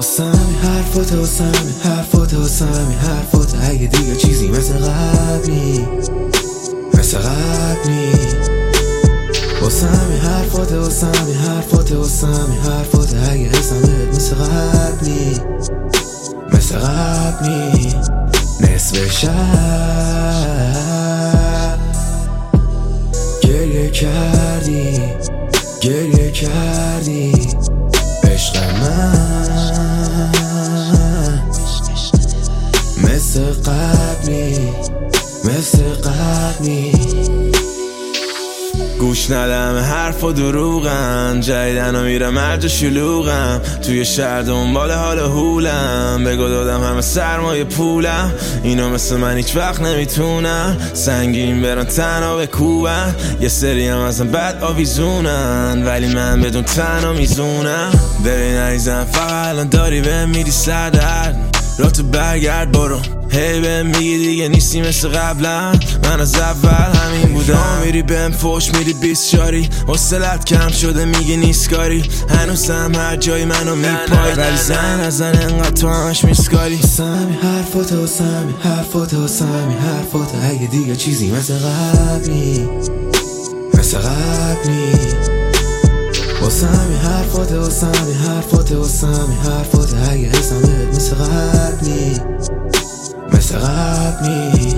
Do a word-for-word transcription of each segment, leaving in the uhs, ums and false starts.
واسمی حرفات واسمی حرفات واسمی حرفات اگه دیگه چیزی مثل قبلی مثل قبلی واسمی حرفات واسمی حرفات واسمی حرفات اگه حسمت مثل قبلی مثل قبلی نصف شب گریه کردی گریه کردی عشق من مثل قبلی مثل قبلی گوش ندم حرف و دروغم جدیدن و میرم مرج شلوغم توی شهر دنبال حال هولم بگو دادم همه سرمایه پولم اینو مثل من هیچ وقت نمیتونم سنگین برن تنها بکوبن یه سری هم ازم بد آویزونن ولی من بدون تنها میزونم ببین عزیزم فقط الان داری به میری سردرد را تو برگرد برو هی بهم میگی دیگه نیستی مثل قبلا من از اول همین بودم میری بهم فوش میری بیست شاری حوصلت کم شده میگی نیست کاری هنوزم هر جای منو میپای ولی زن از زن انقدر تو همش میسکاری واسمی حرفات واسمی حرفات واسمی حرفات اگه دیگه چیزی مثل قبلی مثل قبلی واسمی حرفات واسمی حرفات واسمی حرفات اگه حسمت مثل قبلی مثل قبلی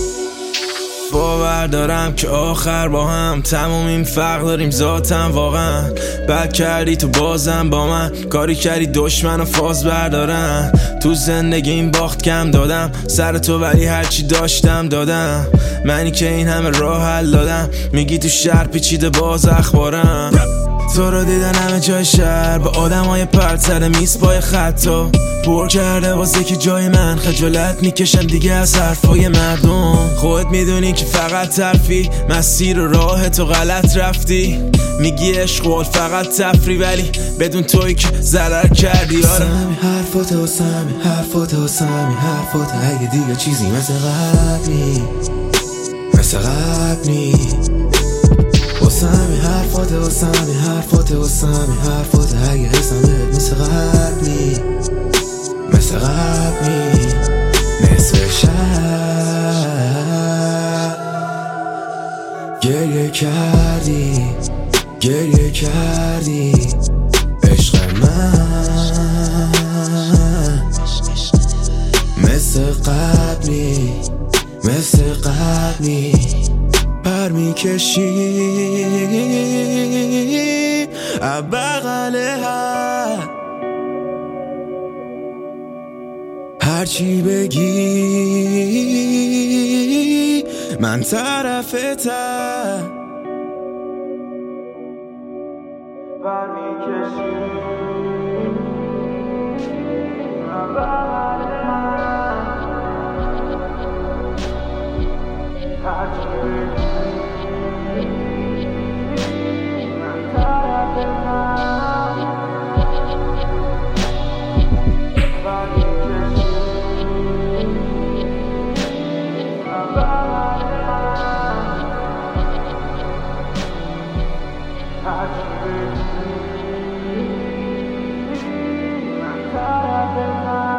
باور دارم که آخر با هم تموم این فرق داریم ذاتم واقعا بد کردی تو بازم با من کاری کردی دشمن و فاز بردارم تو زندگی این باخت کم دادم سر تو ولی هرچی داشتم دادم منی که این همه راه حل دادم میگی تو شهر پیچیده باز اخبارم تو رو دیدن همه جای شهر با آدم های پرد سر میز پای خطا پر کرده واسه که جای من خجالت میکشم دیگه از حرفای مردم خودت میدونی که فقط ترفی مسیر و راه تو غلط رفتی میگی عشق فقط تفری ولی بدون توی که ضرر کردی واسمی حرفات واسمی حرفات واسمی حرفات اگه دیگه چیزی مثل قبلی مثل قبلی واسمی حرفات واسمی حرفات واسمی حرفات اگه حسمت مثل قبلی مثل قبلی نصف شب گریه کردی گریه کردی عشق من مثل قبلی مثل قبلی پر میکشی بغل هر هرچی بگی من طرفتم پر میکشی بغل هر هرچی بگی I'm